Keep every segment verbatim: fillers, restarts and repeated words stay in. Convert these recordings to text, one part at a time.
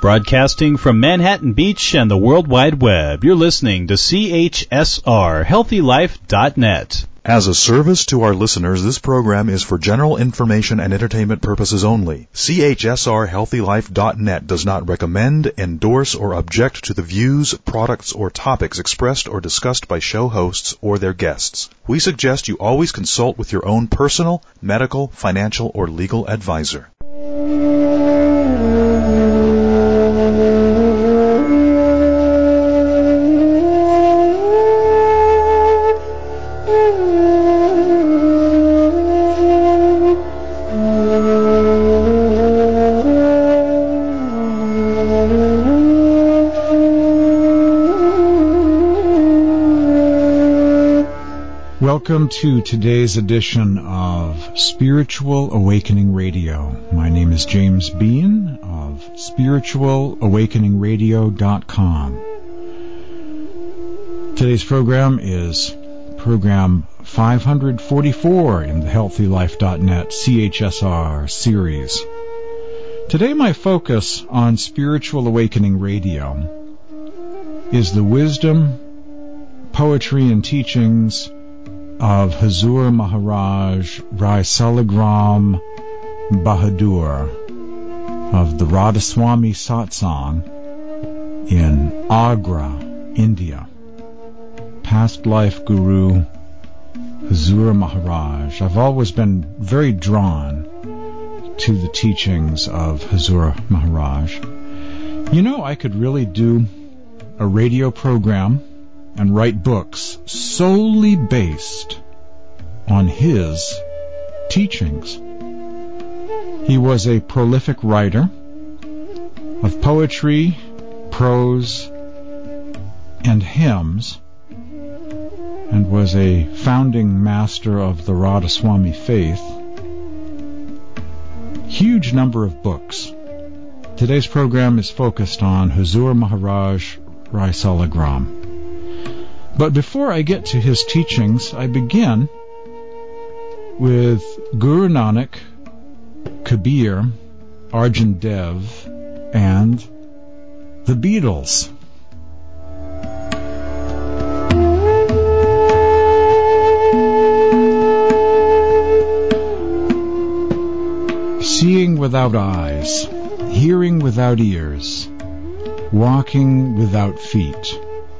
Broadcasting from Manhattan Beach and the World Wide Web, you're listening to C H S R Healthy Life dot net. As a service to our listeners, this program is for general information and entertainment purposes only. C H S R Healthy Life dot net does not recommend, endorse, or object to the views, products, or topics expressed or discussed by show hosts or their guests. We suggest you always consult with your own personal, medical, financial, or legal advisor. Welcome to today's edition of Spiritual Awakening Radio. My name is James Bean of Spiritual Awakening Radio dot com. Today's program is program five forty-four in the Healthy Life dot net C H S R series. Today my focus on Spiritual Awakening Radio is the wisdom, poetry, and teachings of Hazur Maharaj Rai Salagram Bahadur of the Radhaswami Satsang in Agra, India. Past life guru Hazur Maharaj. I've always been very drawn to the teachings of Hazur Maharaj. You know, I could really do a radio program and write books solely based on his teachings. He was a prolific writer of poetry, prose, and hymns, and was a founding master of the Radhaswami faith. Huge number of books. Today's program is focused on Hazur Maharaj Rai Salagram. But before I get to his teachings, I begin with Guru Nanak, Kabir, Arjan Dev, and the Beatles. Seeing without eyes, hearing without ears, walking without feet.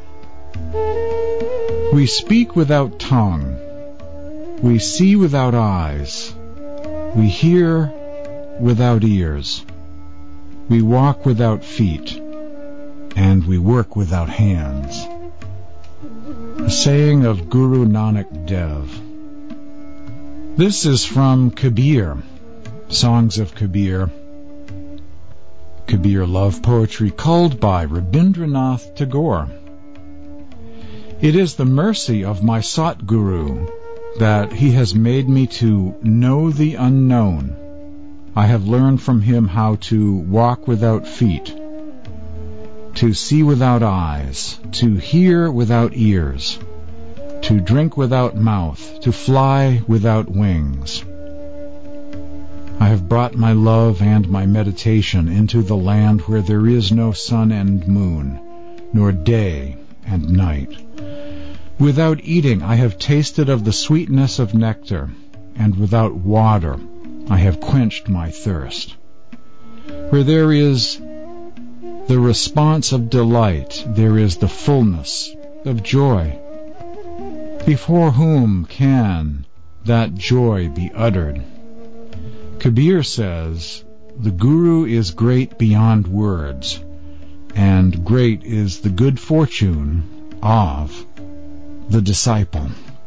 We speak without tongue, we see without eyes, we hear without ears, we walk without feet, and we work without hands. A saying of Guru Nanak Dev. This is from Kabir, Songs of Kabir, Kabir love poetry culled by Rabindranath Tagore. It is the mercy of my Satguru that he has made me to know the unknown. I have learned from him how to walk without feet, to see without eyes, to hear without ears, to drink without mouth, to fly without wings. I have brought my love and my meditation into the land where there is no sun and moon, nor day and night. Without eating, I have tasted of the sweetness of nectar, and without water, I have quenched my thirst. Where there is the response of delight, there is the fullness of joy. Before whom can that joy be uttered? Kabir says, the Guru is great beyond words, and great is the good fortune of the disciple.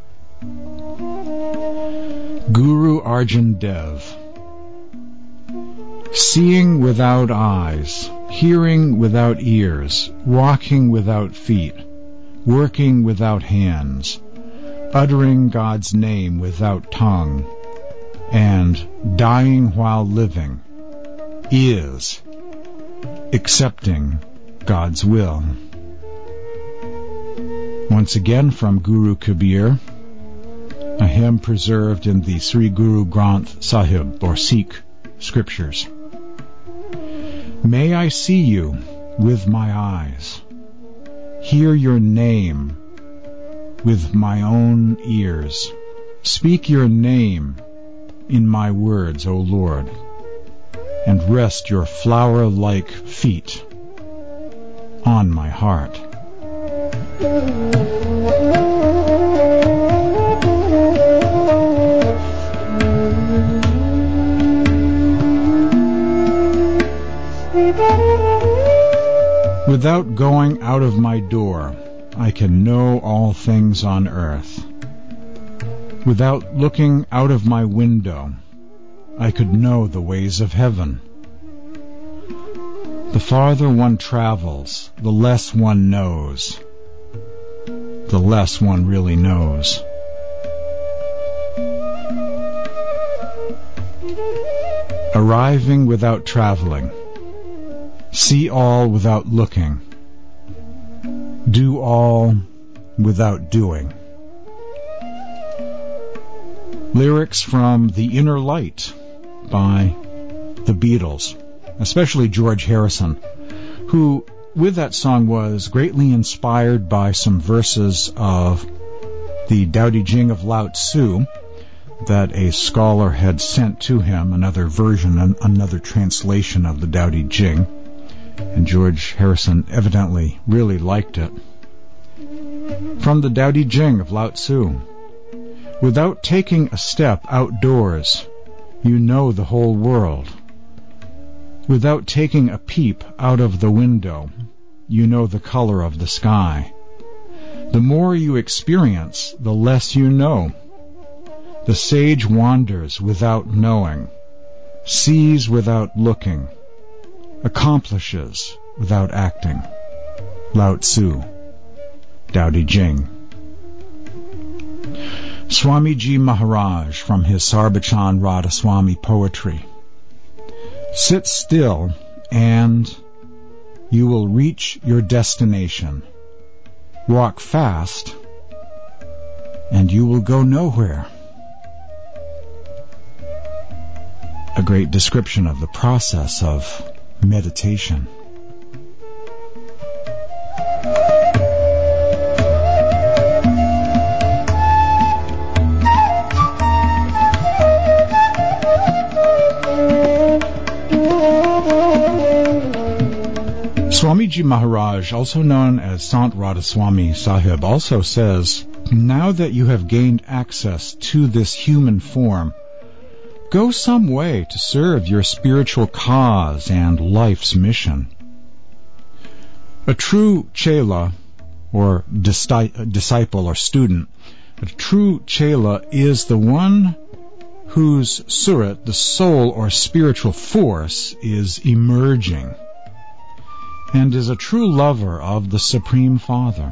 Guru Arjan Dev. Seeing without eyes, hearing without ears, walking without feet, working without hands, uttering God's name without tongue, and dying while living, is accepting God's will. Once again from Guru Kabir, a hymn preserved in the Sri Guru Granth Sahib, or Sikh, scriptures. May I see you with my eyes, hear your name with my own ears, speak your name in my words, O Lord, and rest your flower-like feet on my heart. Without going out of my door, I can know all things on earth. Without looking out of my window, I could know the ways of heaven. The farther one travels, the less one knows. The less one really knows. Arriving without traveling. See all without looking. Do all without doing. Lyrics from The Inner Light by the Beatles, especially George Harrison, who with that song was greatly inspired by some verses of the Tao Te Ching of Lao Tzu that a scholar had sent to him, another version, another translation of the Tao Te Ching. And George Harrison evidently really liked it. From the Tao Te Ching of Lao Tzu. Without taking a step outdoors, you know the whole world. Without taking a peep out of the window, you know the color of the sky. The more you experience, the less you know. The sage wanders without knowing, sees without looking, accomplishes without acting. Lao Tzu, Tao Te Ching. Swamiji Maharaj from his Sarbachan Radhaswami poetry. Sit still and you will reach your destination. Walk fast and you will go nowhere. A great description of the process of meditation. Swamiji Maharaj, also known as Sant Radhaswami Sahib, also says, now that you have gained access to this human form, go some way to serve your spiritual cause and life's mission. A true chela, or disciple or student, a true chela is the one whose surat, the soul or spiritual force, is emerging, and is a true lover of the Supreme Father.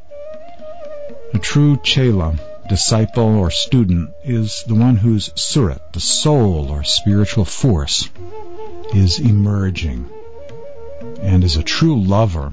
A true chela, disciple or student, is the one whose surat, the soul or spiritual force, is emerging and is a true lover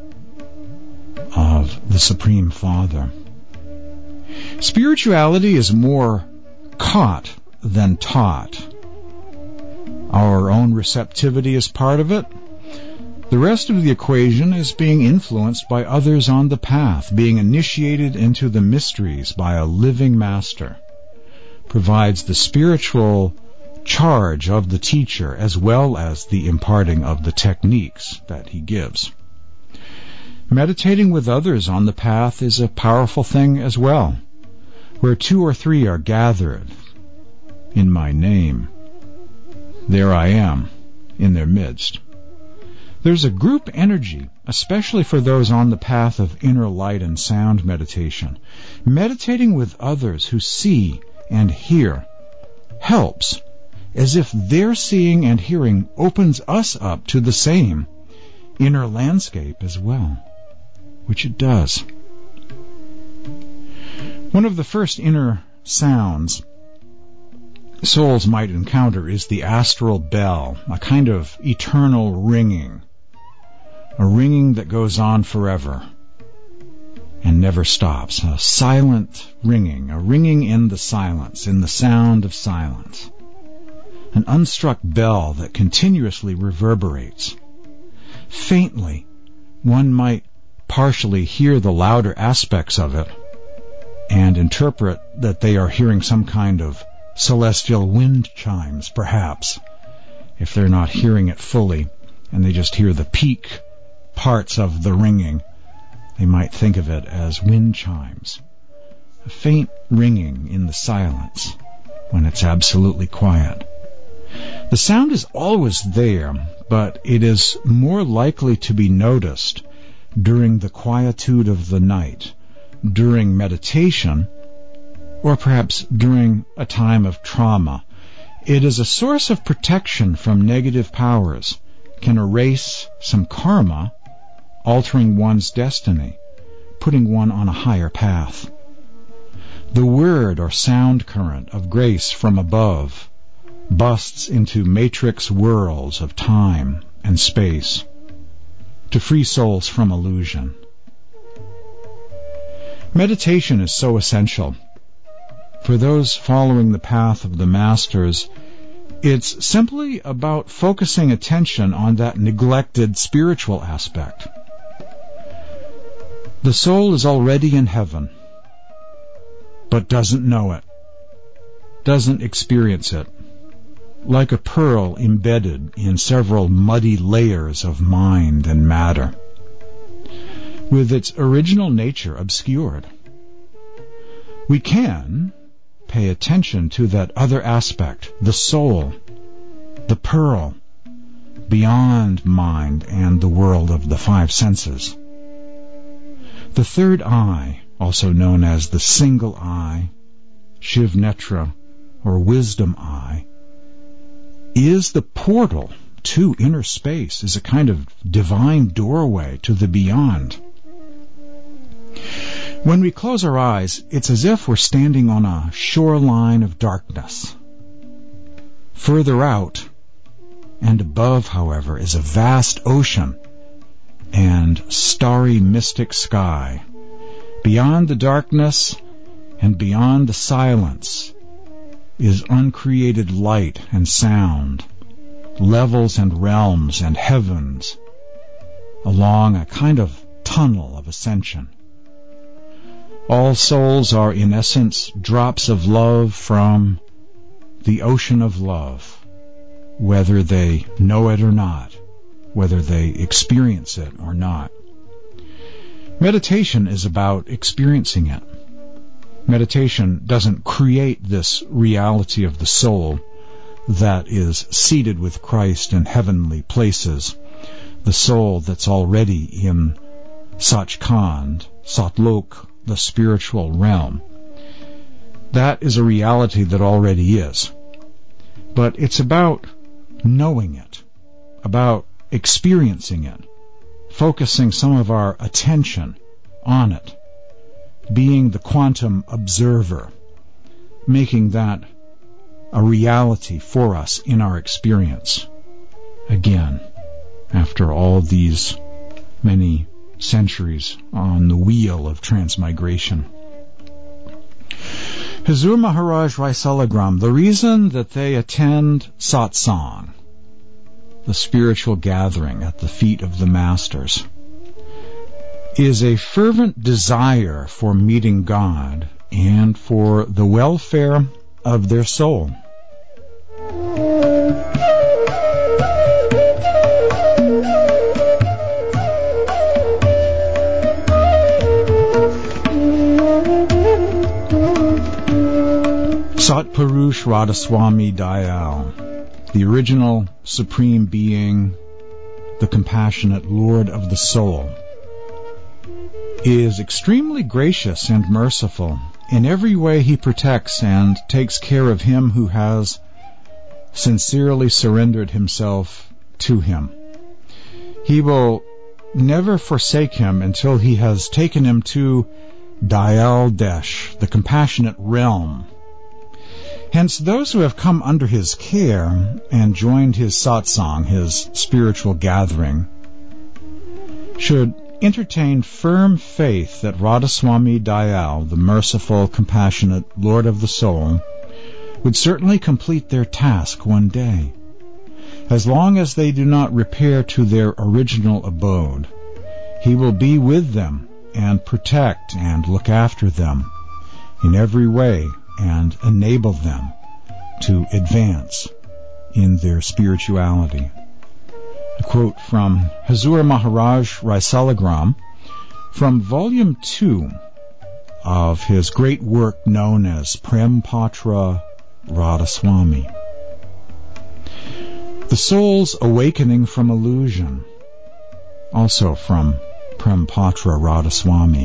of the Supreme Father. Spirituality is more caught than taught. Our own receptivity is part of it. The rest of the equation is being influenced by others on the path, being initiated into the mysteries by a living master, provides the spiritual charge of the teacher as well as the imparting of the techniques that he gives. Meditating with others on the path is a powerful thing as well. Where two or three are gathered in my name, there I am in their midst. There's a group energy, especially for those on the path of inner light and sound meditation. Meditating with others who see and hear helps, as if their seeing and hearing opens us up to the same inner landscape as well, which it does. One of the first inner sounds souls might encounter is the astral bell, a kind of eternal ringing. A ringing that goes on forever and never stops. A silent ringing, a ringing in the silence, in the sound of silence. An unstruck bell that continuously reverberates. faintly, one might partially hear the louder aspects of it and interpret that they are hearing some kind of celestial wind chimes, perhaps, if they're not hearing it fully and they just hear the peak parts of the ringing. They might think of it as wind chimes, a faint ringing in the silence when it's absolutely quiet. The sound is always there, but it is more likely to be noticed during the quietude of the night, during meditation, or perhaps during a time of trauma. It is a source of protection from negative powers, can erase some karma, altering one's destiny, putting one on a higher path. The word or sound current of grace from above busts into matrix worlds of time and space to free souls from illusion. Meditation is so essential. For those following the path of the Masters, it's simply about focusing attention on that neglected spiritual aspect. The soul is already in heaven, but doesn't know it, doesn't experience it, like a pearl embedded in several muddy layers of mind and matter, with its original nature obscured. We can pay attention to that other aspect, the soul, the pearl, beyond mind and the world of the five senses. The third eye, also known as the single eye, Shiv Netra, or wisdom eye, is the portal to inner space, is a kind of divine doorway to the beyond. When we close our eyes, it's as if we're standing on a shoreline of darkness. Further out and above, however, is a vast ocean and starry mystic sky. Beyond the darkness and beyond the silence is uncreated light and sound, levels and realms and heavens, along a kind of tunnel of ascension. All souls are, in essence, drops of love from the ocean of love, whether they know it or not, whether they experience it or not. Meditation is about experiencing it. Meditation doesn't create this reality of the soul that is seated with Christ in heavenly places, the soul that's already in Sachkhand, Satlok, the spiritual realm. That is a reality that already is. But it's about knowing it, about experiencing it, focusing some of our attention on it, being the quantum observer, making that a reality for us in our experience. Again, after all these many centuries on the wheel of transmigration. Hazur Maharaj Raisalagram, the reason that they attend satsang, the spiritual gathering at the feet of the Masters, is a fervent desire for meeting God and for the welfare of their soul. Satpurush Radhaswami Dayal, the original Supreme Being, the compassionate Lord of the Soul, is extremely gracious and merciful. In every way he protects and takes care of him who has sincerely surrendered himself to him. He will never forsake him until he has taken him to Dayal Desh, the compassionate realm. Hence, those who have come under his care and joined his satsang, his spiritual gathering, should entertain firm faith that Radhaswami Dayal, the merciful, compassionate Lord of the Soul, would certainly complete their task one day. As long as they do not repair to their original abode, he will be with them and protect and look after them in every way and enable them to advance in their spirituality. A quote from Hazur Maharaj Raisalagram from Volume two of his great work known as Prem Patra Radhaswami. The Soul's Awakening from Illusion, also from Prem Patra Radhaswami.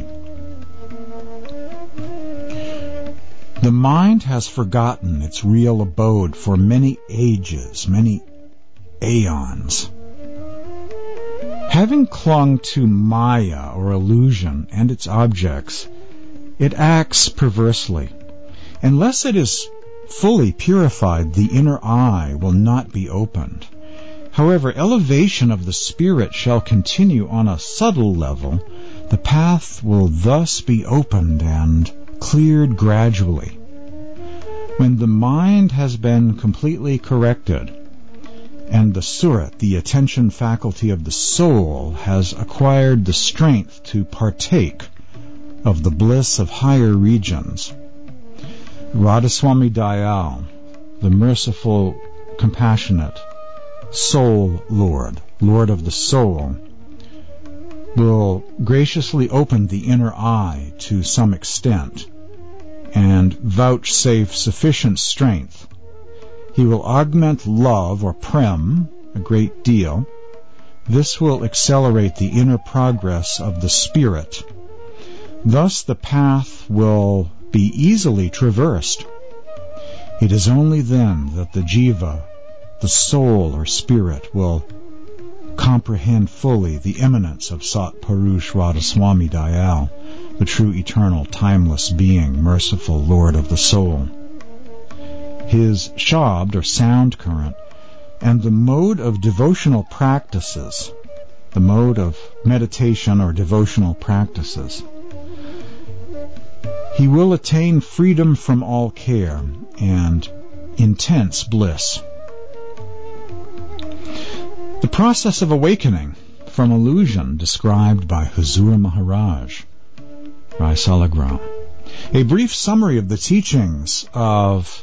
The mind has forgotten its real abode for many ages, many aeons. Having clung to Maya or illusion and its objects, it acts perversely. Unless it is fully purified, the inner eye will not be opened. However, elevation of the spirit shall continue on a subtle level. The path will thus be opened and cleared gradually. When the mind has been completely corrected, and the surat, the attention faculty of the soul, has acquired the strength to partake of the bliss of higher regions, Radhaswami Dayal, the merciful, compassionate Soul Lord, Lord of the soul, will graciously open the inner eye to some extent and vouchsafe sufficient strength. He will augment love or prem a great deal. This will accelerate the inner progress of the spirit. Thus the path will be easily traversed. It is only then that the jiva, the soul or spirit, will comprehend fully the immanence of Sat Purush Radhaswami Dayal, the true eternal timeless being, merciful Lord of the soul. His shabd or sound current and the mode of devotional practices, the mode of meditation or devotional practices, he will attain freedom from all care and intense bliss. The process of awakening from illusion described by Hazur Maharaj Raisalagram. A brief summary of the teachings of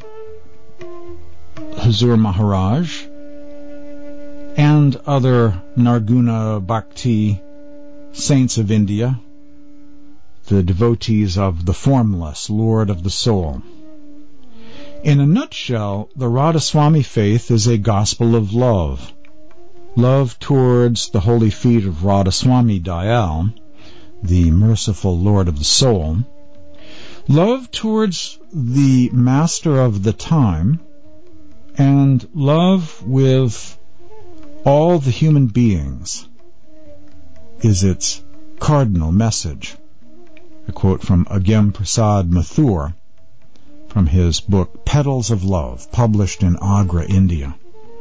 Hazur Maharaj and other Narguna Bhakti saints of India, the devotees of the formless Lord of the soul. In a nutshell, the Radhaswami faith is a gospel of love. Love towards the holy feet of Radhaswami Dayal, the merciful Lord of the soul. Love towards the master of the time, and love with all the human beings is its cardinal message. A quote from Agyam Prasad Mathur from his book Petals of Love, published in Agra, India.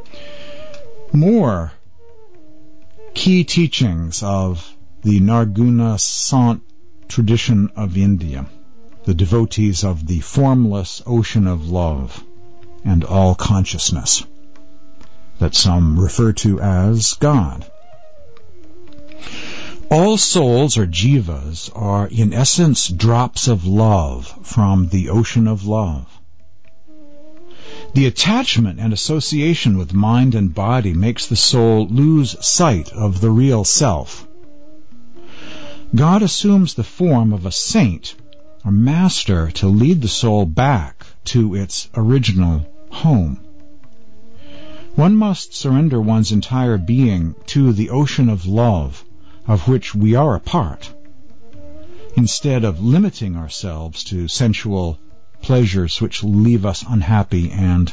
More key teachings of the Narguna Sant tradition of India, the devotees of the formless ocean of love and all consciousness, that some refer to as God. All souls, or jivas, are in essence drops of love from the ocean of love. The attachment and association with mind and body makes the soul lose sight of the real self. God assumes the form of a saint or master to lead the soul back to its original home. One must surrender one's entire being to the ocean of love of which we are a part, instead of limiting ourselves to sensual pleasures which leave us unhappy and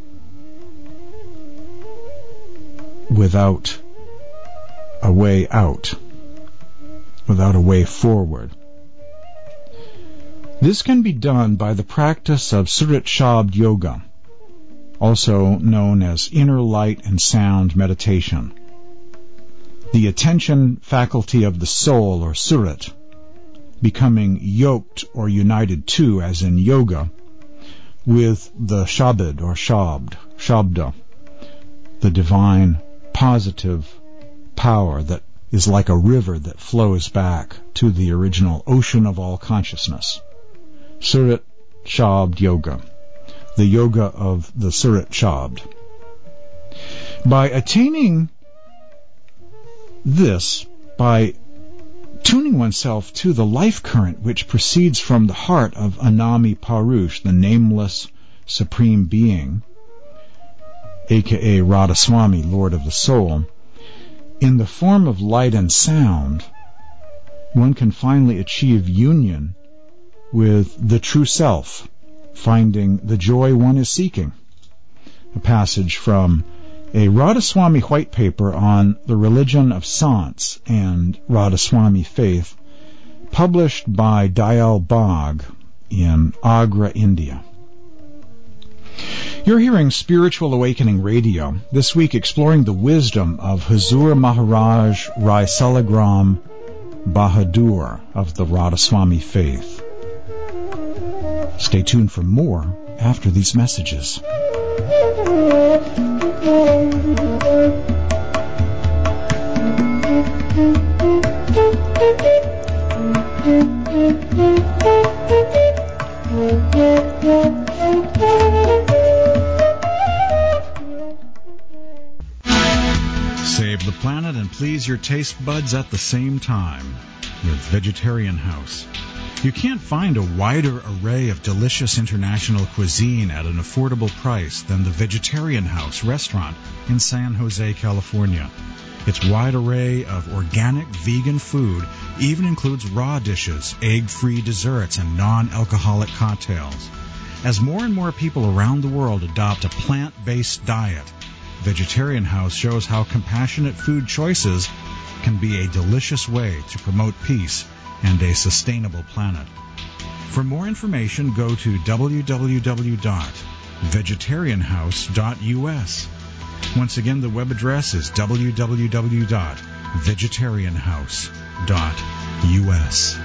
without a way out, without a way forward. This can be done by the practice of Surat Shabd Yoga, also known as inner light and sound meditation. The attention faculty of the soul, or surat, becoming yoked or united to, as in yoga, with the shabad or shabd, shabda, the divine positive power that is like a river that flows back to the original ocean of all consciousness. Surat Shabd Yoga, the yoga of the Surat Shabd. By attaining this, by tuning oneself to the life current which proceeds from the heart of Anami Parush, the nameless Supreme Being, aka Radhaswami, Lord of the Soul, in the form of light and sound, one can finally achieve union with the true self, finding the joy one is seeking. A passage from a Radhaswami white paper on the religion of Sants and Radhaswami faith, published by Dayal Bagh in Agra, India. You're hearing Spiritual Awakening Radio, this week exploring the wisdom of Huzur Maharaj Rai Salagram Bahadur of the Radhaswami faith. Stay tuned for more after these messages. Save the planet and please your taste buds at the same time with Vegetarian House. You can't find a wider array of delicious international cuisine at an affordable price than the Vegetarian House restaurant in San Jose, California. Its wide array of organic vegan food even includes raw dishes, egg-free desserts, and non-alcoholic cocktails. As more and more people around the world adopt a plant-based diet, Vegetarian House shows how compassionate food choices can be a delicious way to promote peace and a sustainable planet. For more information, go to w w w dot vegetarian house dot u s. Once again, the web address is w w w dot vegetarian house dot u s.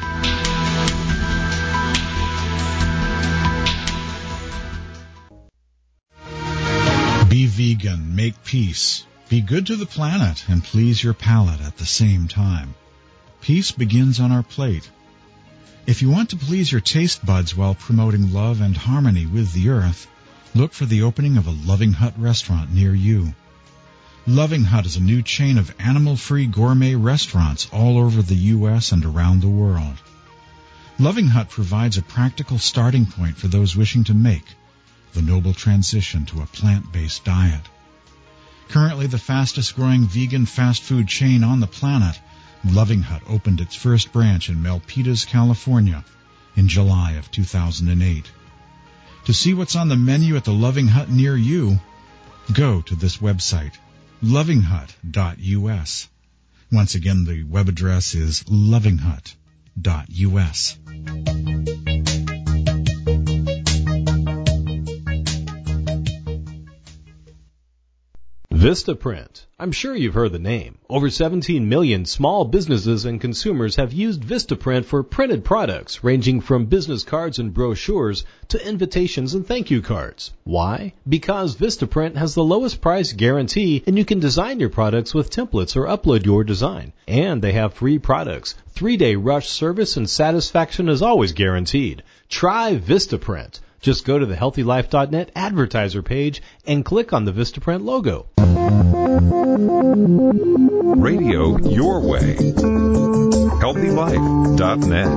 Be vegan, make peace, be good to the planet, and please your palate at the same time. Peace begins on our plate. If you want to please your taste buds while promoting love and harmony with the earth, look for the opening of a Loving Hut restaurant near you. Loving Hut is a new chain of animal-free gourmet restaurants all over the U S and around the world. Loving Hut provides a practical starting point for those wishing to make the noble transition to a plant-based diet. Currently the fastest-growing vegan fast food chain on the planet, Loving Hut opened its first branch in Milpitas, California in July of two thousand eight. To see what's on the menu at the Loving Hut near you, go to this website, loving hut dot u s. Once again, the web address is loving hut dot u s. Vistaprint. I'm sure you've heard the name. Over seventeen million small businesses and consumers have used Vistaprint for printed products ranging from business cards and brochures to invitations and thank you cards. Why? Because Vistaprint has the lowest price guarantee and you can design your products with templates or upload your design. And they have free products. Three-day rush service and satisfaction is always guaranteed. Try Vistaprint. Just go to the healthy life dot net advertiser page and click on the Vistaprint logo. Radio your way. healthy life dot net.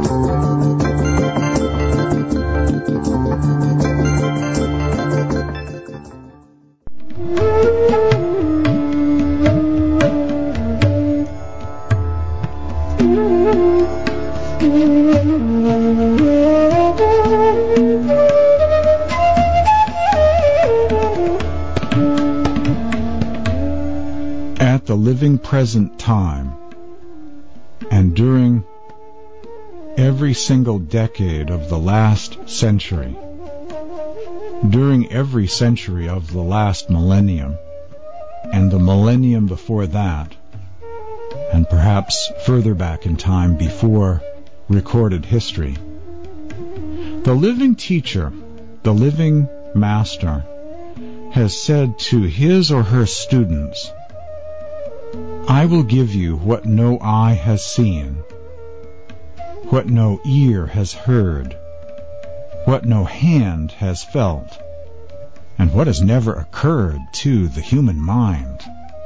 At the living present time, and during every single decade of the last century, during every century of the last millennium, and the millennium before that, and perhaps further back in time before recorded history, the living teacher, the living master, has said to his or her students, I will give you what no eye has seen, what no ear has heard, what no hand has felt, and what has never occurred to the human mind.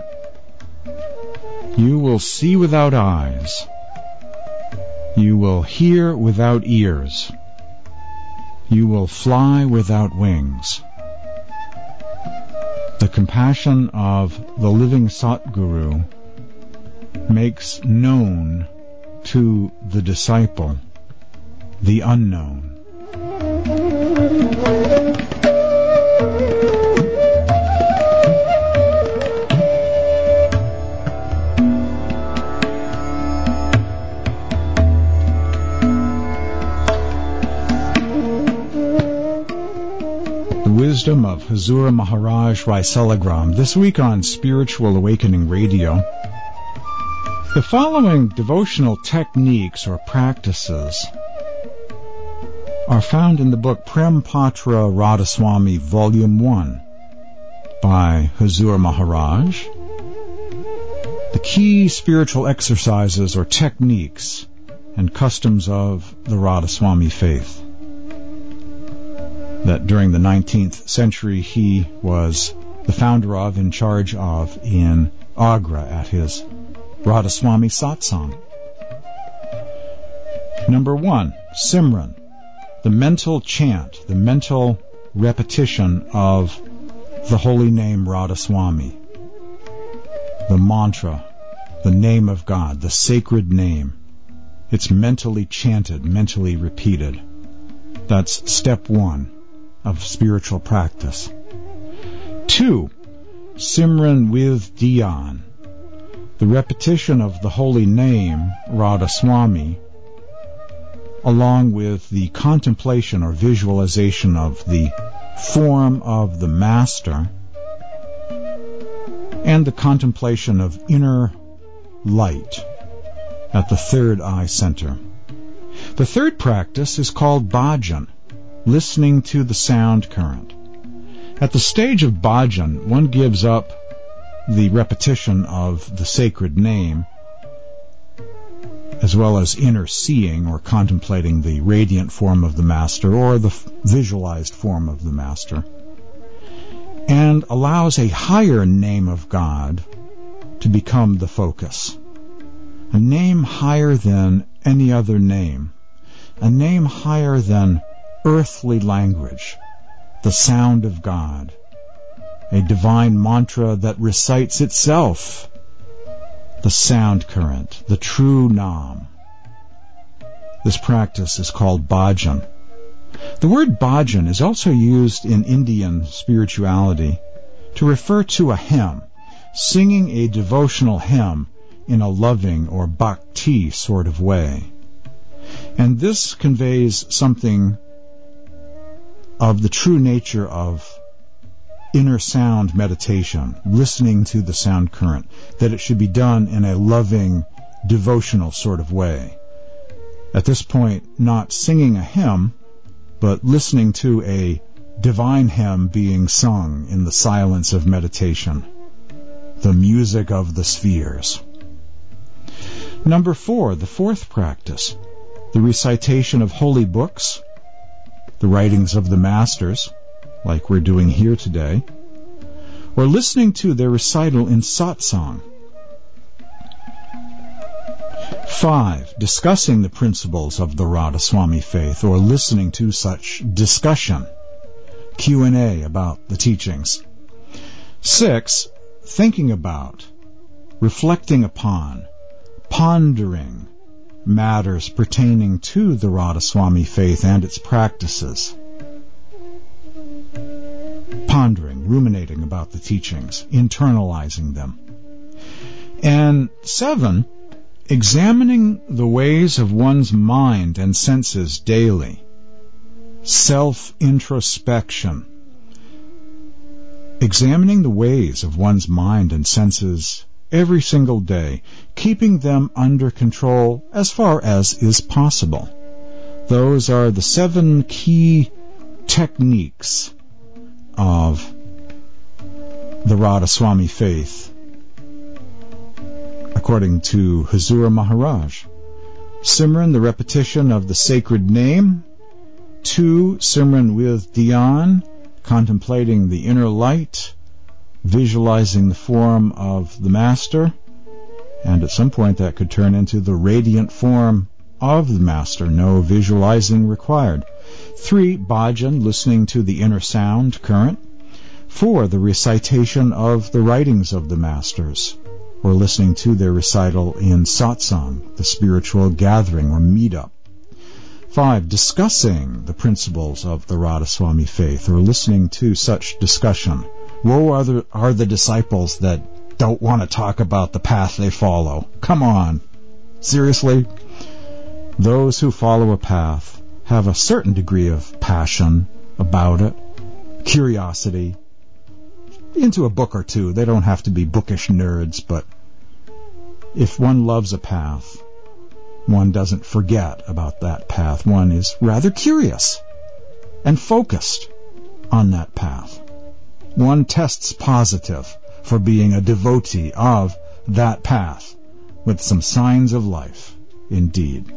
You will see without eyes. You will hear without ears. You will fly without wings. The compassion of the living Satguru makes known to the disciple the unknown. Wisdom of Hazur Maharaj Raisalagram, this week on Spiritual Awakening Radio. The following devotional techniques or practices are found in the book Prem Patra Radhaswami, Volume one, by Hazur Maharaj. The key spiritual exercises or techniques and customs of the Radhaswami faith, that during the nineteenth century he was the founder of, in charge of, in Agra at his Radhaswami Satsang. Number one, Simran, the mental chant, the mental repetition of the holy name Radhaswami, the mantra, the name of God, the sacred name. It's mentally chanted, mentally repeated. That's step one of spiritual practice. Two, Simran with Dhyan, the repetition of the holy name Radhaswami, along with the contemplation or visualization of the form of the Master and the contemplation of inner light at the third eye center. The third practice is called bhajan, listening to the sound current. At the stage of bhajan, one gives up the repetition of the sacred name, as well as inner seeing or contemplating the radiant form of the Master or the f- visualized form of the Master, and allows a higher name of God to become the focus. A name higher than any other name. A name higher than earthly language, the sound of God, a divine mantra that recites itself, the sound current, the true Nam. This practice is called bhajan. The word bhajan is also used in Indian spirituality to refer to a hymn, singing a devotional hymn in a loving or bhakti sort of way. And this conveys something of the true nature of inner sound meditation, listening to the sound current, that it should be done in a loving, devotional sort of way. At this point, not singing a hymn, but listening to a divine hymn being sung in the silence of meditation, the music of the spheres. Number four, the fourth practice, the recitation of holy books, the writings of the Masters, like we're doing here today, or listening to their recital in satsang. Five, discussing the principles of the Radhaswami faith, or listening to such discussion, Q and A about the teachings. Six, thinking about, reflecting upon, pondering matters pertaining to the Radhaswami faith and its practices. Pondering, ruminating about the teachings, internalizing them. And seven, examining the ways of one's mind and senses daily. Self-introspection. Examining the ways of one's mind and senses every single day, keeping them under control as far as is possible. Those are the seven key techniques of the Radha Swami faith, according to Hazur Maharaj. Simran, the repetition of the sacred name. Two, Simran with Dhyan, contemplating the inner light, visualizing the form of the Master, and at some point that could turn into the radiant form of the Master, no visualizing required. Three, bhajan, listening to the inner sound current. Four, the recitation of the writings of the Masters, or listening to their recital in satsang, the spiritual gathering or meetup. Five, discussing the principles of the Radha Swami faith, or listening to such discussion. Woe are the, are the disciples that don't want to talk about the path they follow. Come on. Seriously? Those who follow a path have a certain degree of passion about it, curiosity, into a book or two. They don't have to be bookish nerds, but if one loves a path, one doesn't forget about that path. One is rather curious and focused on that path. One tests positive for being a devotee of that path with some signs of life, indeed.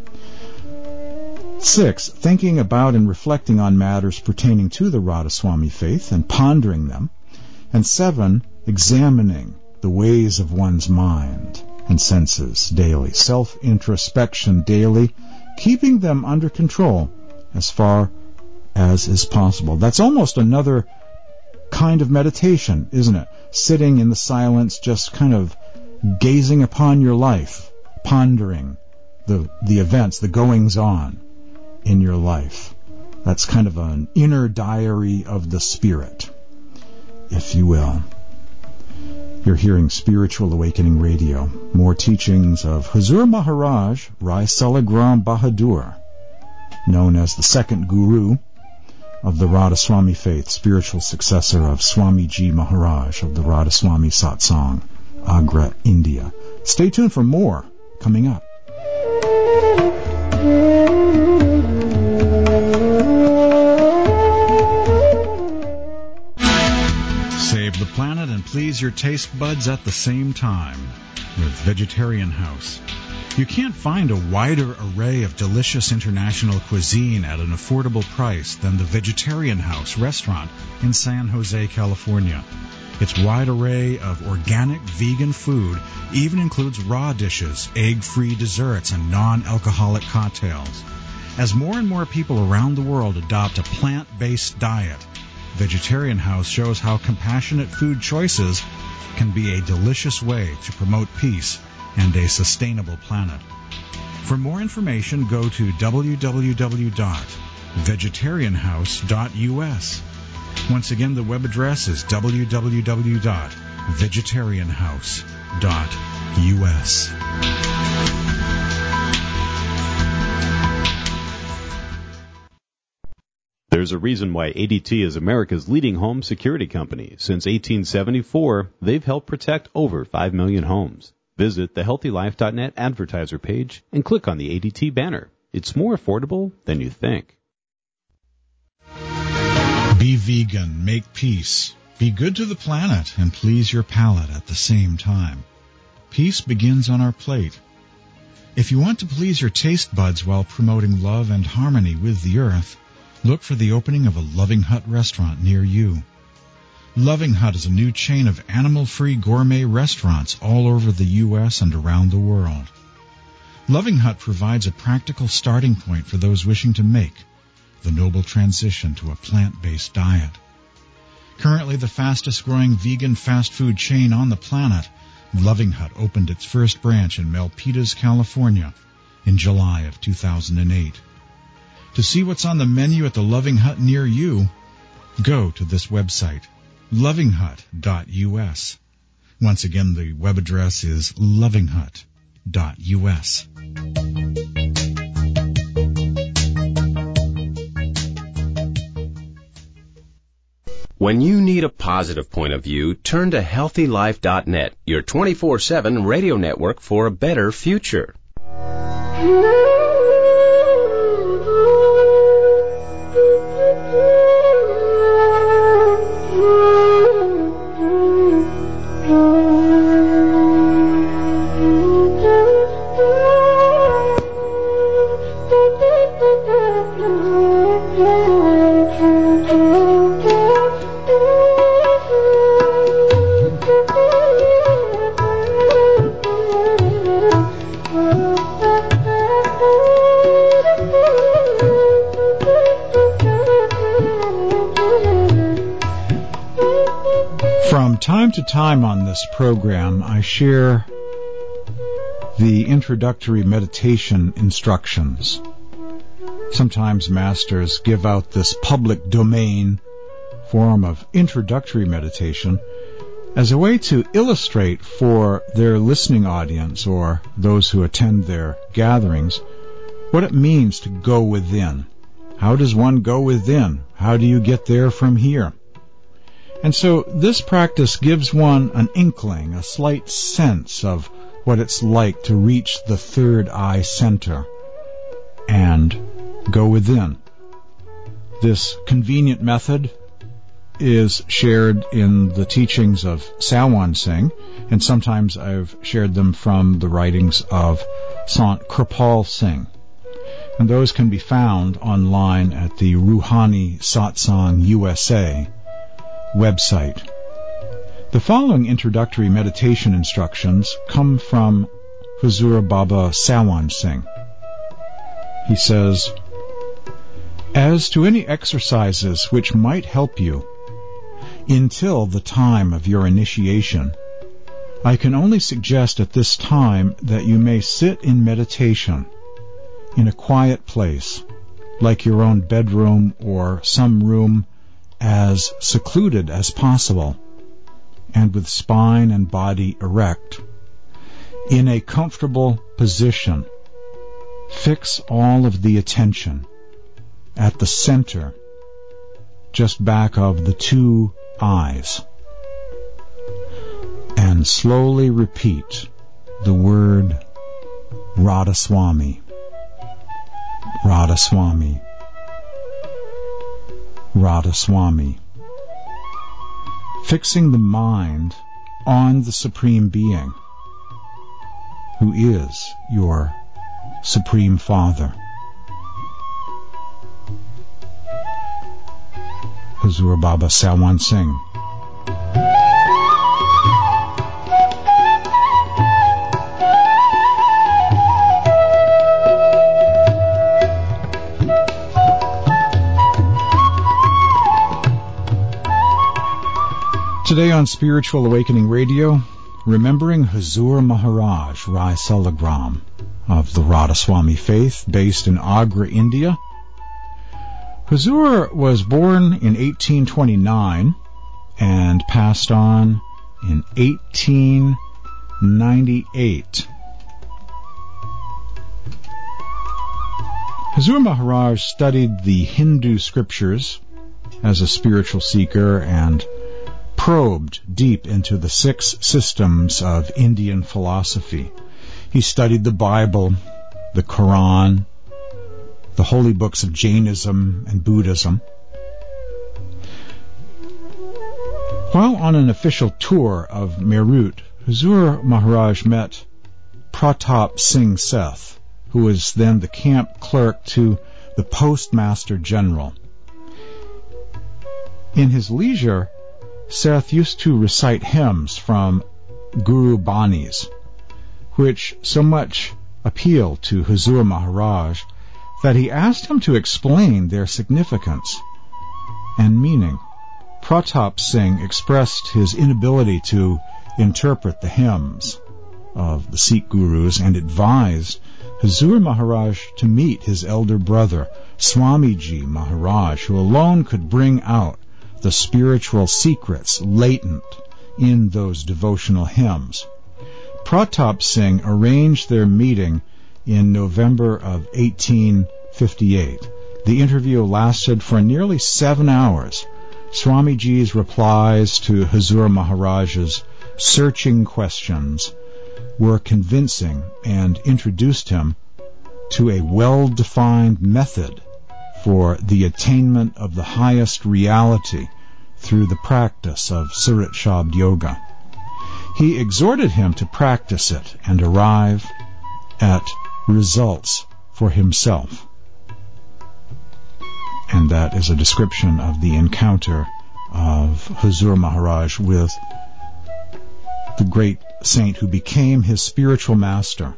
Six, thinking about and reflecting on matters pertaining to the Radha Swami faith and pondering them. And seven, examining the ways of one's mind and senses daily, self-introspection daily, keeping them under control as far as is possible. That's almost another kind of meditation, isn't it? Sitting in the silence, just kind of gazing upon your life, pondering the the events, the goings-on in your life. That's kind of an inner diary of the spirit, if you will. You're hearing Spiritual Awakening Radio. More teachings of Hazur Maharaj Rai Salagram Bahadur, known as the second guru of the Radha Swami faith, spiritual successor of Swamiji Maharaj of the Radha Swami Satsang, Agra, India. Stay tuned for more coming up. Save the planet and please your taste buds at the same time with Vegetarian House. You can't find a wider array of delicious international cuisine at an affordable price than the Vegetarian House restaurant in San Jose, California. Its wide array of organic vegan food even includes raw dishes, egg-free desserts, and non-alcoholic cocktails. As more and more people around the world adopt a plant-based diet, Vegetarian House shows how compassionate food choices can be a delicious way to promote peace and a sustainable planet. For more information, go to w w w dot vegetarian house dot u s. Once again, the web address is w w w dot vegetarian house dot u s. There's a reason why A D T is America's leading home security company. Since eighteen seventy-four, they've helped protect over five million homes. Visit the healthy life dot net advertiser page and click on the A D T banner. It's more affordable than you think. Be vegan, make peace. Be good to the planet and please your palate at the same time. Peace begins on our plate. If you want to please your taste buds while promoting love and harmony with the earth, look for the opening of a Loving Hut restaurant near you. Loving Hut is a new chain of animal-free gourmet restaurants all over the U S and around the world. Loving Hut provides a practical starting point for those wishing to make the noble transition to a plant-based diet. Currently the fastest-growing vegan fast food chain on the planet, Loving Hut opened its first branch in Milpitas, California in July of two thousand eight. To see what's on the menu at the Loving Hut near you, go to this website, loving hut dot u s. Once again, the web address is loving hut dot u s. When you need a positive point of view, turn to healthy life dot net, your twenty-four seven radio network for a better future. time to time on this program, I share the introductory meditation instructions. Sometimes masters give out this public domain form of introductory meditation as a way to illustrate for their listening audience or those who attend their gatherings what it means to go within. How does one go within? How do you get there from here? And so this practice gives one an inkling, a slight sense of what it's like to reach the third eye center and go within. This convenient method is shared in the teachings of Salwan Singh, and sometimes I've shared them from the writings of Sant Kripal Singh. And those can be found online at the Ruhani Satsang U S A website. The following introductory meditation instructions come from Huzur Baba Salwan Singh. He says, "As to any exercises which might help you until the time of your initiation, I can only suggest at this time that you may sit in meditation in a quiet place, like your own bedroom or some room as secluded as possible, and with spine and body erect. In a comfortable position, fix all of the attention at the center, just back of the two eyes, and slowly repeat the word Radhaswami. Radhaswami. Radhaswami. Fixing the mind on the Supreme Being, who is your Supreme Father." Huzur Baba Salwan Singh. Today on Spiritual Awakening Radio, remembering Huzur Maharaj Rai Salagram of the Radhaswami faith, based in Agra, India. Huzur was born in eighteen twenty-nine and passed on in eighteen ninety-eight. Huzur Maharaj studied the Hindu scriptures as a spiritual seeker and probed deep into the six systems of Indian philosophy. He studied the Bible, the Quran, the holy books of Jainism and Buddhism. While on an official tour of Meerut, Huzur Maharaj met Pratap Singh Seth, who was then the camp clerk to the Postmaster General. In his leisure, Seth used to recite hymns from Guru Banis, which so much appealed to Huzur Maharaj that he asked him to explain their significance and meaning. Pratap Singh expressed his inability to interpret the hymns of the Sikh gurus and advised Huzur Maharaj to meet his elder brother, Swamiji Maharaj, who alone could bring out the spiritual secrets latent in those devotional hymns. Pratap Singh arranged their meeting in November of eighteen fifty-eight. The interview lasted for nearly seven hours. Swamiji's replies to Huzur Maharaj's searching questions were convincing and introduced him to a well-defined method for the attainment of the highest reality through the practice of Surat Shabd Yoga. He exhorted him to practice it and arrive at results for himself. And that is a description of the encounter of Huzur Maharaj with the great saint who became his spiritual master,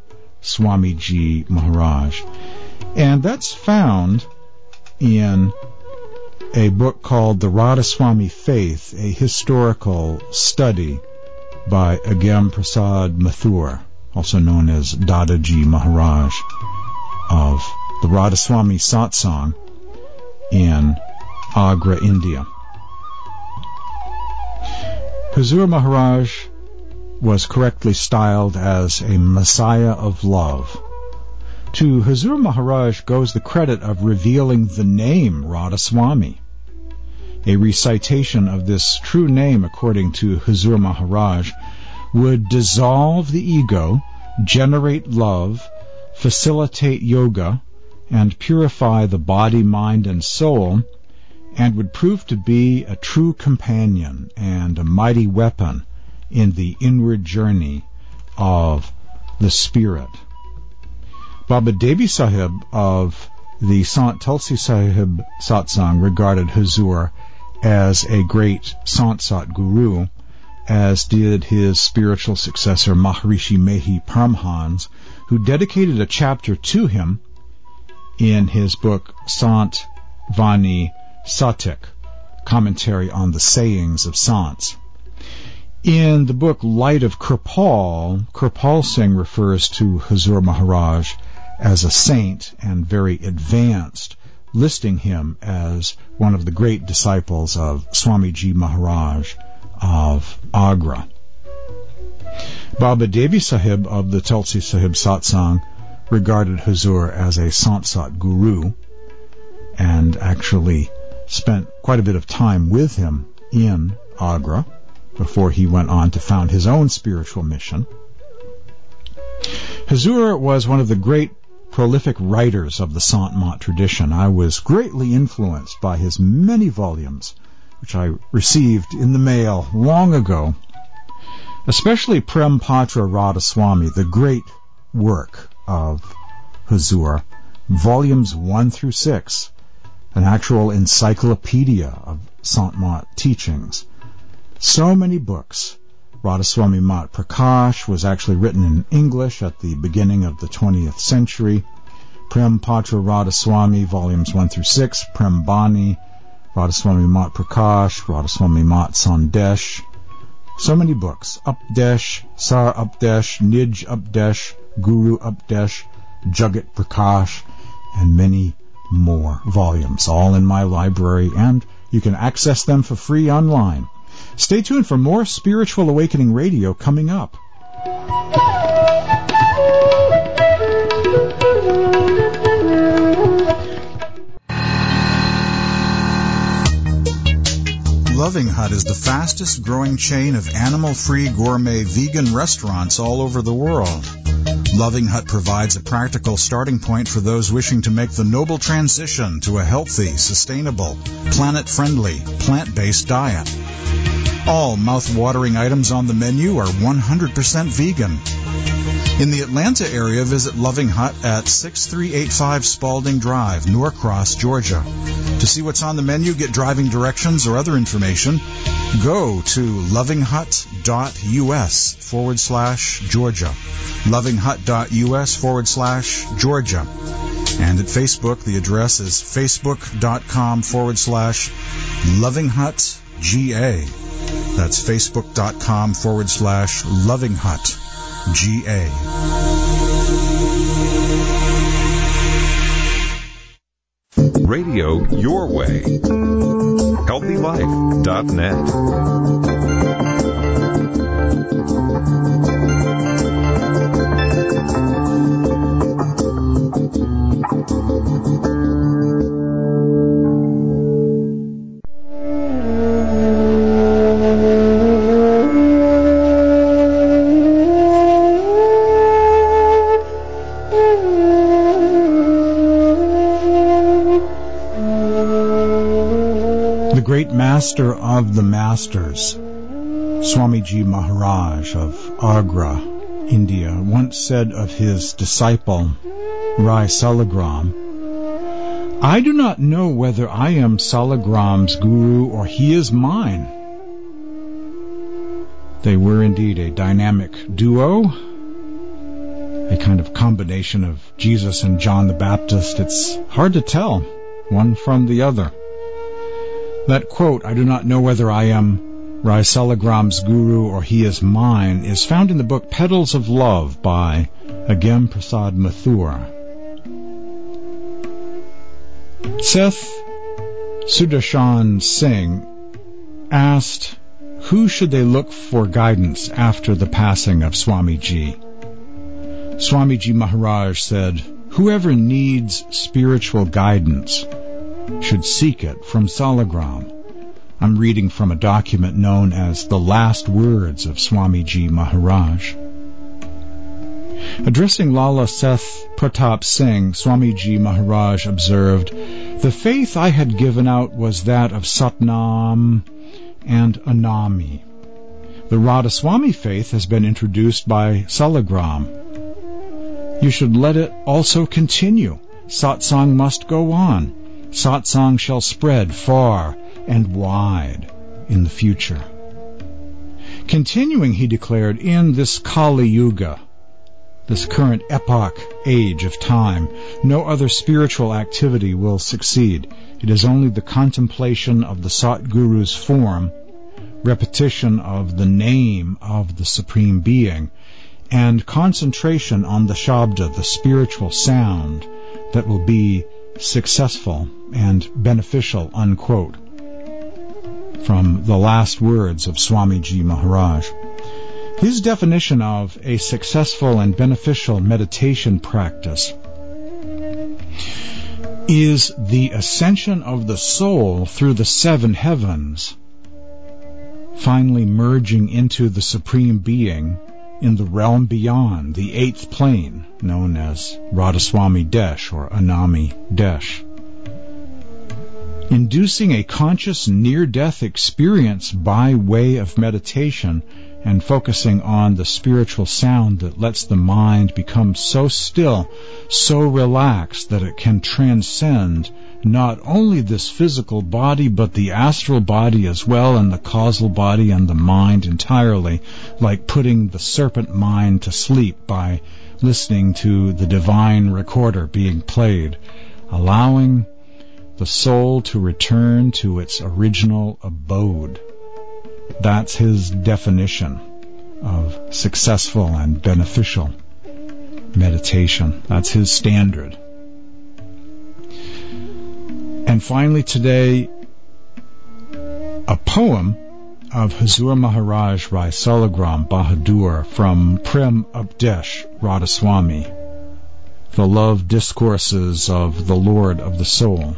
Swamiji Maharaj. And that's found in a book called The Radhaswami Faith, a historical study by Agam Prasad Mathur, also known as Dadaji Maharaj, of the Radhaswami Satsang in Agra, India. Huzur Maharaj was correctly styled as a Messiah of love. To Huzur Maharaj goes the credit of revealing the name Radhaswami. A recitation of this true name, according to Huzur Maharaj, would dissolve the ego, generate love, facilitate yoga, and purify the body, mind, and soul, and would prove to be a true companion and a mighty weapon in the inward journey of the spirit. Baba Devi Sahib of the Sant Tulsi Sahib Satsang regarded Huzur as a great Sant Sat Guru, as did his spiritual successor Maharishi Mehi Paramhans, who dedicated a chapter to him in his book Sant Vani Satik, commentary on the sayings of Sants. In the book Light of Kirpal, Kirpal Singh refers to Huzur Maharaj as a saint and very advanced, listing him as one of the great disciples of Swamiji Maharaj of Agra. Baba Devi Sahib of the Tulsi Sahib Satsang regarded Huzur as a Sant Sat Guru and actually spent quite a bit of time with him in Agra before he went on to found his own spiritual mission. Huzur was one of the great prolific writers of the Sant Mat tradition. I was greatly influenced by his many volumes, which I received in the mail long ago, especially Prem Patra Radhaswami, the great work of Huzur, volumes one through six, an actual encyclopedia of Sant Mat teachings. So many books. Radhaswami Mat Prakash was actually written in English at the beginning of the twentieth century. Prem Patra Radhaswami, volumes one through six, Prem Bani, Radhaswami Mat Prakash, Radhaswami Mat Sandesh. So many books. Updesh, Sar Updesh, Nij Updesh, Guru Updesh, Jagat Prakash, and many more volumes, all in my library, and you can access them for free online. Stay tuned for more Spiritual Awakening Radio coming up. Loving Hut is the fastest growing chain of animal-free gourmet vegan restaurants all over the world. Loving Hut provides a practical starting point for those wishing to make the noble transition to a healthy, sustainable, planet-friendly, plant-based diet. All mouth-watering items on the menu are one hundred percent vegan. In the Atlanta area, visit Loving Hut at six three eight five Spalding Drive, Norcross, Georgia. To see what's on the menu, get driving directions or other information, go to lovinghut.us forward slash Georgia. lovinghut.us forward slash Georgia. And at Facebook, the address is facebook.com forward slash lovinghutga. That's facebook.com forward slash lovinghutga. Radio your way. healthy life dot net. Great master of the masters, Swamiji Maharaj of Agra, India, once said of his disciple, Rai Salagram, "I do not know whether I am Salagram's guru or he is mine." They were indeed a dynamic duo, a kind of combination of Jesus and John the Baptist. It's hard to tell one from the other. That quote, "I do not know whether I am Rai Salagram's guru or he is mine," is found in the book Petals of Love by Agem Prasad Mathur. Seth Sudarshan Singh asked, who should they look for guidance after the passing of Swamiji? Swamiji Maharaj said, whoever needs spiritual guidance should seek it from Salagram. I'm reading from a document known as The Last Words of Swamiji Maharaj. Addressing Lala Seth Pratap Singh, Swamiji Maharaj observed, the faith I had given out was that of Satnam and Anami. The Radhaswami faith has been introduced by Salagram. You should let it also continue. Satsang must go on. Satsang shall spread far and wide in the future. Continuing, he declared, in this Kali Yuga, this current epoch, age of time, no other spiritual activity will succeed. It is only the contemplation of the Satguru's form, repetition of the name of the Supreme Being, and concentration on the Shabda, the spiritual sound, that will be successful and beneficial, unquote. From The Last Words of Swamiji Maharaj. His definition of a successful and beneficial meditation practice is the ascension of the soul through the seven heavens, finally merging into the Supreme Being in the realm beyond, the eighth plane, known as Radhaswami Desh or Anami Desh. Inducing a conscious near-death experience by way of meditation and focusing on the spiritual sound that lets the mind become so still, so relaxed that it can transcend not only this physical body but the astral body as well, and the causal body and the mind entirely, like putting the serpent mind to sleep by listening to the divine recorder being played, allowing the soul to return to its original abode. That's his definition of successful and beneficial meditation. That's his standard. And finally today, a poem of Hazur Maharaj Rai Salagram Bahadur from Prem Updesh Radhaswami, the love discourses of the Lord of the Soul.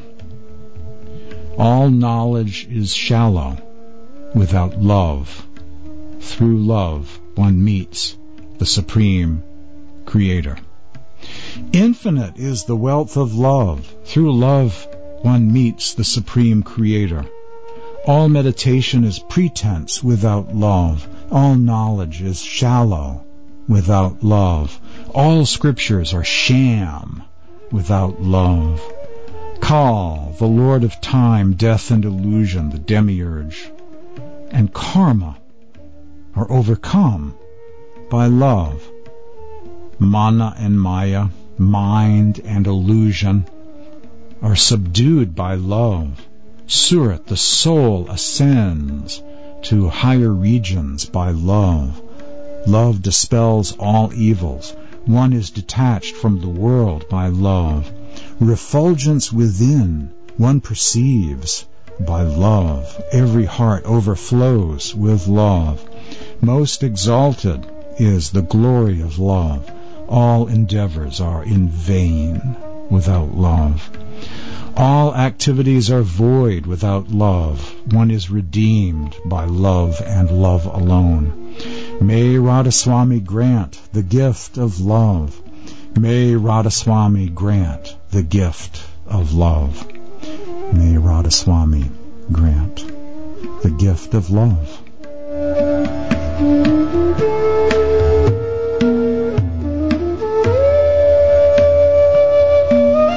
All knowledge is shallow without love. Through love one meets the Supreme Creator. Infinite is the wealth of love. Through love one meets the Supreme Creator. All meditation is pretense without love. All knowledge is shallow without love. All scriptures are sham without love. Kal, the Lord of time, death and illusion, the demiurge, and karma are overcome by love. Mana and maya, mind and illusion, are subdued by love. Surat, the soul, ascends to higher regions by love. Love dispels all evils. One is detached from the world by love. Refulgence within one perceives by love. Every heart overflows with love. Most exalted is the glory of love. All endeavors are in vain without love. All activities are void without love. One is redeemed by love and love alone. May Radhaswami grant the gift of love. May Radhaswami grant the gift of love. May Radhaswami grant the gift of love.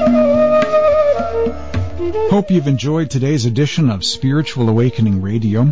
Hope you've enjoyed today's edition of Spiritual Awakening Radio.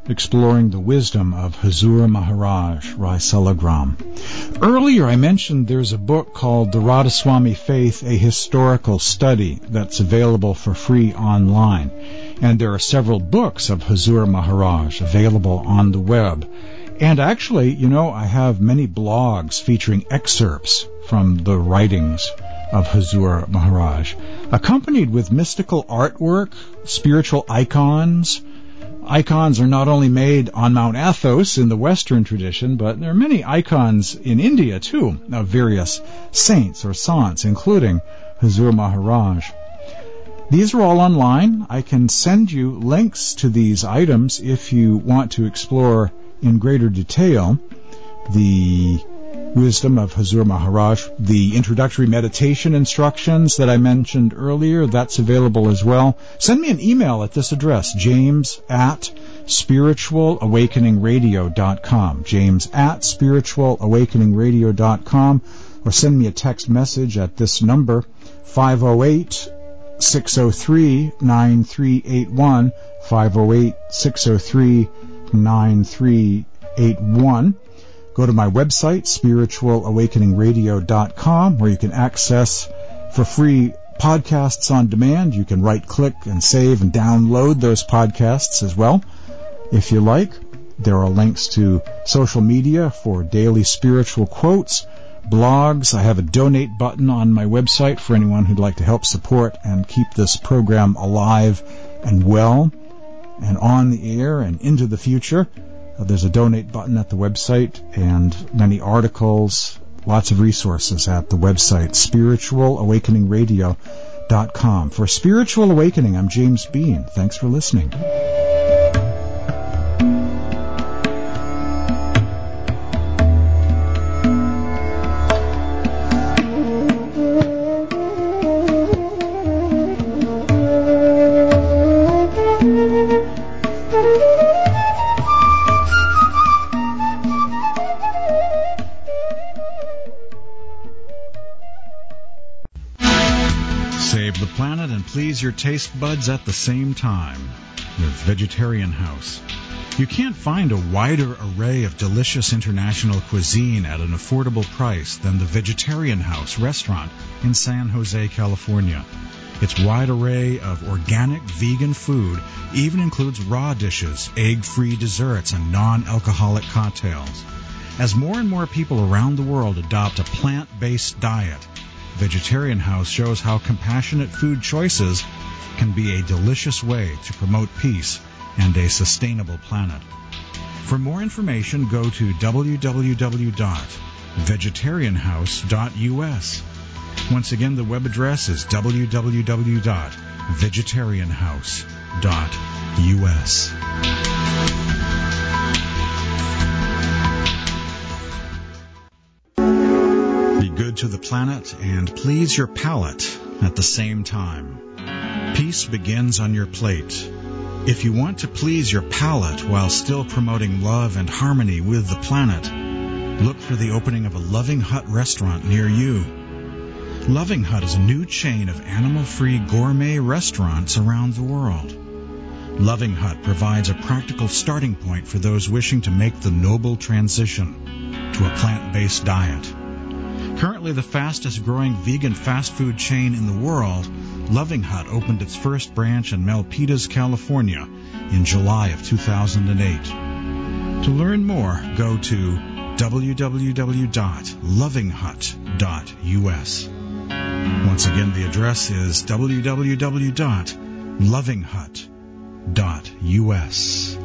exploring the wisdom of Hazur Maharaj Rai Salagram. Earlier I mentioned there's a book called The Radhaswami Faith, a Historical Study, that's available for free online. And there are several books of Hazur Maharaj available on the web. And actually, you know, I have many blogs featuring excerpts from the writings of Hazur Maharaj, accompanied with mystical artwork, spiritual icons. Icons are not only made on Mount Athos in the Western tradition, but there are many icons in India, too, of various saints or saints, including Hazur Maharaj. These are all online. I can send you links to these items if you want to explore in greater detail the wisdom of Hazur Maharaj. The introductory meditation instructions that I mentioned earlier, that's available as well. Send me an email at this address, james at spiritual awakening radio dot com, james at spiritual awakening radio dot com, or send me a text message at this number, five oh eight, six oh three, nine three eight one, five oh eight, six oh three, nine three eight one. Go to my website, spiritual awakening radio dot com, where you can access for free podcasts on demand. You can right-click and save and download those podcasts as well, if you like. There are links to social media for daily spiritual quotes, blogs. I have a donate button on my website for anyone who'd like to help support and keep this program alive and well and on the air and into the future. Uh, there's a donate button at the website and many articles, lots of resources at the website, spiritual awakening radio dot com. For Spiritual Awakening, I'm James Bean. Thanks for listening. Please your taste buds at the same time with Vegetarian House. You can't find a wider array of delicious international cuisine at an affordable price than the Vegetarian House restaurant in San Jose, California. Its wide array of organic vegan food even includes raw dishes, egg-free desserts, and non-alcoholic cocktails. As more and more people around the world adopt a plant-based diet, Vegetarian House shows how compassionate food choices can be a delicious way to promote peace and a sustainable planet. For more information, go to w w w dot vegetarian house dot u s. Once again, the web address is w w w dot vegetarian house dot u s. Good to the planet and please your palate at the same time. Peace begins on your plate. If you want to please your palate while still promoting love and harmony with the planet, look for the opening of a Loving Hut restaurant near you. Loving Hut is a new chain of animal-free gourmet restaurants around the world. Loving Hut provides a practical starting point for those wishing to make the noble transition to a plant-based diet. Currently the fastest-growing vegan fast food chain in the world, Loving Hut opened its first branch in Milpitas, California in July of two thousand eight. To learn more, go to w w w dot loving hut dot u s. Once again, the address is w w w dot loving hut dot u s.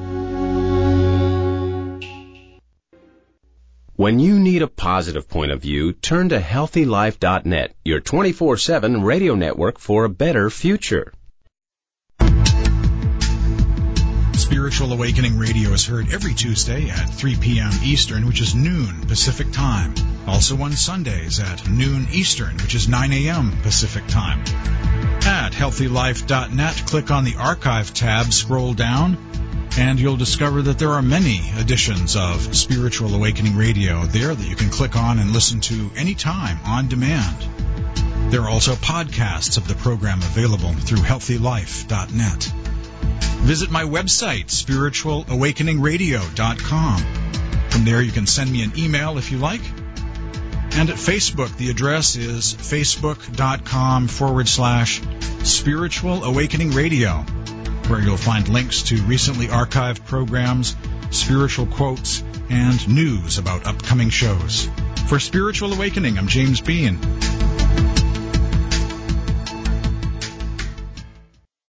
When you need a positive point of view, turn to healthy life dot net, your twenty-four seven radio network for a better future. Spiritual Awakening Radio is heard every Tuesday at three p.m. Eastern, which is noon Pacific Time. Also on Sundays at noon Eastern, which is nine a.m. Pacific Time. At healthy life dot net, click on the Archive tab, scroll down, and you'll discover that there are many editions of Spiritual Awakening Radio there that you can click on and listen to anytime on demand. There are also podcasts of the program available through healthy life dot net. Visit my website, spiritual awakening radio dot com. From there you can send me an email if you like. And at Facebook, the address is facebook.com forward slash Spiritual Awakening Radio, where you'll find links to recently archived programs, spiritual quotes, and news about upcoming shows. For Spiritual Awakening, I'm James Bean.